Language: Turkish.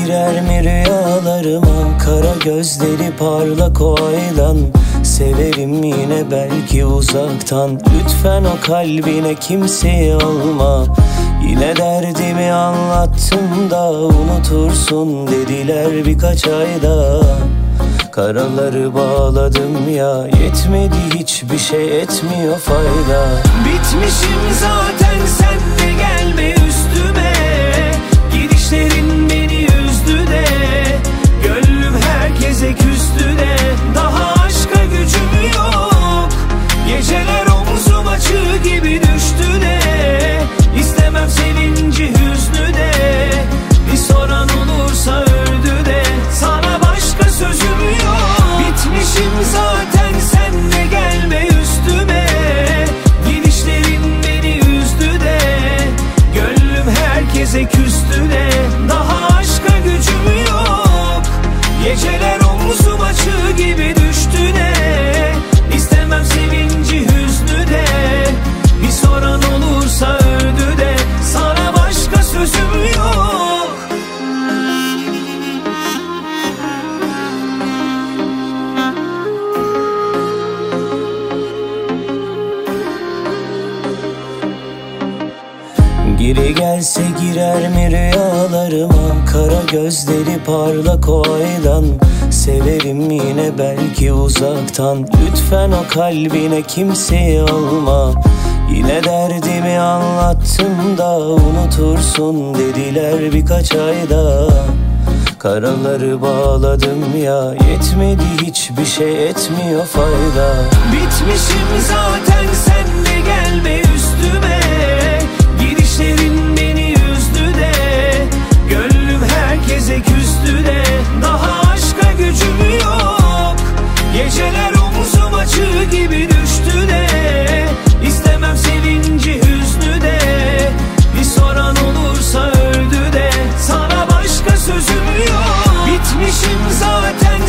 girer mi rüyalarıma? Kara gözleri parlak o aydan. Severim yine belki uzaktan. Lütfen o kalbine kimseyi alma. Yine derdimi anlattım da unutursun dediler birkaç ayda. Karaları bağladım ya, yetmedi hiçbir şey, etmiyor fayda. Bitmişim zaten, sen de gelme üstüme. Gidişlerin beni üzdü de, gönlüm herkese küstü de. Daha aşka gücüm yok, geceler omzuma çığ gibi düştü de. İstemem sevinci hüznü de, bir soran olursa öldü de. Sana başka sözüm yok. Bitmişim zaten, sen de gelme üstüme. Gidişlerin beni üzdü de, gönlüm herkese küstü de. Daha aşka gücüm yok, geceler omzuma çığ gibi düştü de. İstemem sevinci hüznü de, bir soran olursa öldü de. Sana başka sözüm yok. Geri gelse girer mi rüyalarıma? Kara gözleri parlak o aydan. Severim yine belki uzaktan. Lütfen o kalbine kimseyi alma. Yine derdimi anlattım da unutursun dediler birkaç ayda. Karaları bağladım ya, yetmedi hiçbir şey, etmiyor fayda. Bitmişim zaten, sen de gelme üstüme. Gidişlerin beni üzdü de, gönlüm herkese küstü de. Daha aşka gücüm yok, geceler omzuma çığ gibi düştü de. İstemem sevinci hüznü de, bir soran olursa öldü de. Sana başka sözüm yok. Bitmişim zaten,